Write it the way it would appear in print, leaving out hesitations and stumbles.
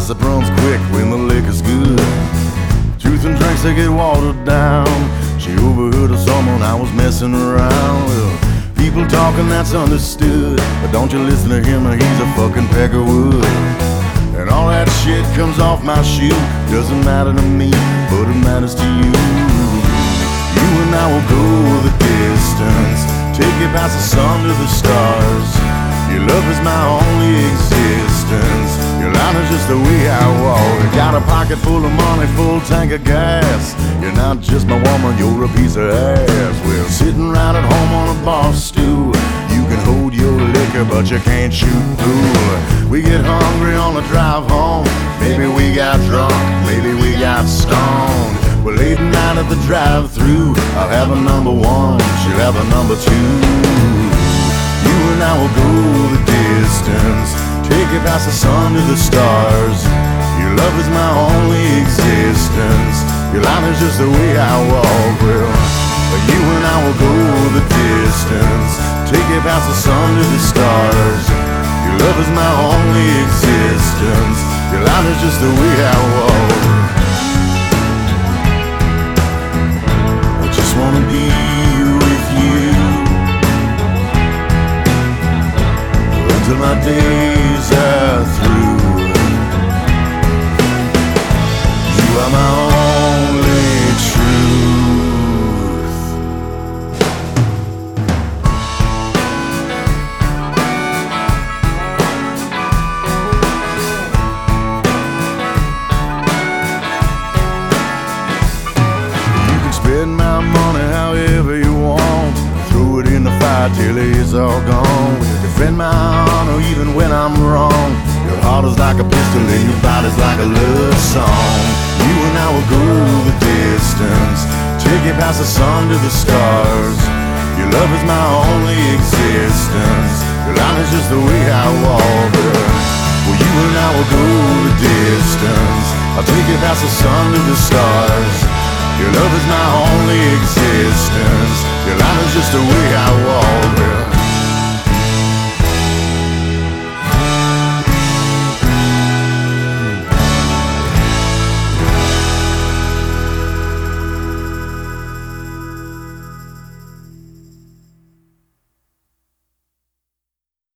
gossip runs quick when the liquor's good. Truth and drinks, they get watered down. She overheard of someone I was messing around with. People talking, that's understood, but don't you listen to him, he's a fucking peck of wood. And all that shit comes off my shoe. Doesn't matter to me, but it matters to you. You and I will go the distance, take it past the sun to the stars. Your love is my only existence. Your line is just the way I walk. I got a pocket full of money, full tank of gas. You're not just my woman, you're a piece of ass. We're sitting right at home on a bar stool. You can hold your liquor, but you can't shoot pool. We get hungry on the drive home. Maybe we got drunk, maybe we got stoned. We're late at night at the drive-thru. I'll have a number one, she'll have a number two. You and I will go the distance, take it past the sun to the stars. Your love is my only existence. Your line is just the way I walk. Well, you and I will go the distance, take it past the sun to the stars. Your love is my only existence. Your line is just the way I walk. I just wanna be with you until my days are through. You are my only truth. You can spend my money however you want, throw it in the fire till it's all gone. Defend my honor even when I'm wrong. Your heart is like a pistol and your body's like a love song. You and I will go the distance, take it past the sun to the stars. Your love is my only existence. Your line is just the way I walk. Well, you and I will go the distance, I'll take it past the sun to the stars. Your love is my only existence. Your line is just the way I walk.